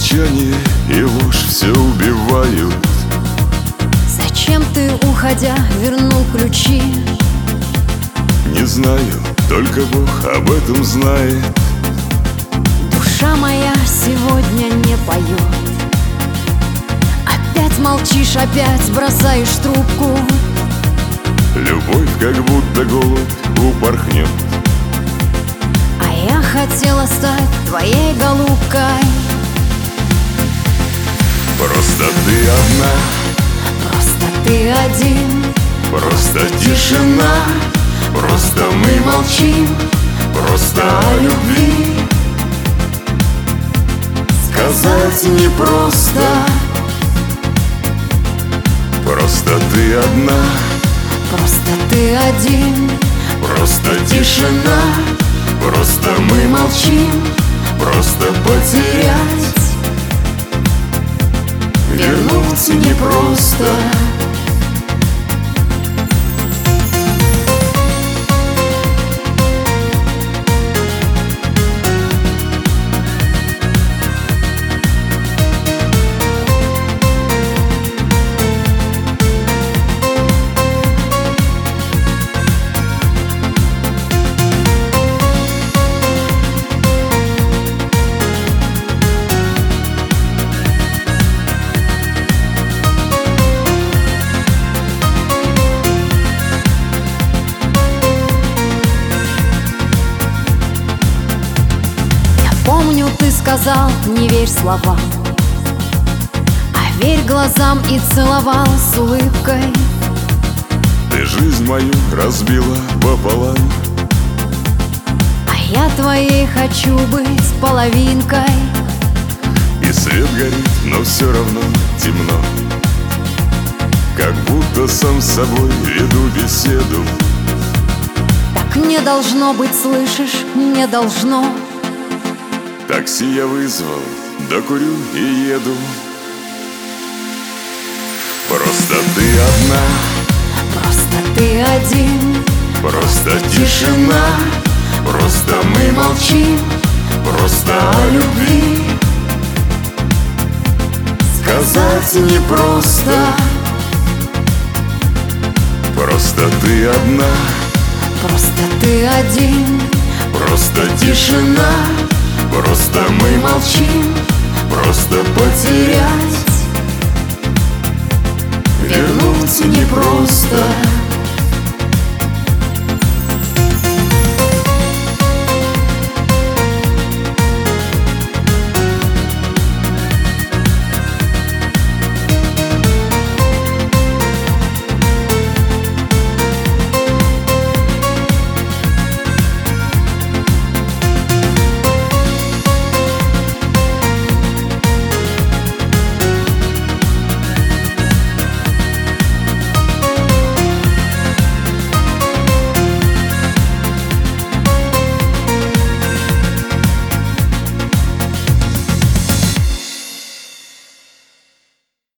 Молчание и ложь все убивают. Зачем ты, уходя, вернул ключи? Не знаю, только Бог об этом знает. Душа моя сегодня не поет. Опять молчишь, опять бросаешь трубку. Любовь как будто голубь упорхнет. А я хотела стать твоей голубкой. Просто ты одна, Просто ты один, просто тишина, просто мы молчим, просто о любви сказать непросто. Просто ты одна, просто ты один, просто тишина, просто мы молчим, просто потерять вернуть непросто. Помню, ты сказал, не верь словам, а верь глазам, и целовал с улыбкой. Ты жизнь мою разбила пополам, А я твоей хочу быть половинкой. и свет горит, но все равно темно. Как будто сам с собой веду беседу. Так не должно быть, слышишь, не должно. Такси я вызвал, докурю и еду. Просто ты одна, Просто ты один, просто тишина, просто мы молчим, просто о любви сказать непросто. Просто ты одна, просто ты один, просто тишина, просто мы молчим, просто потерять вернуть непросто.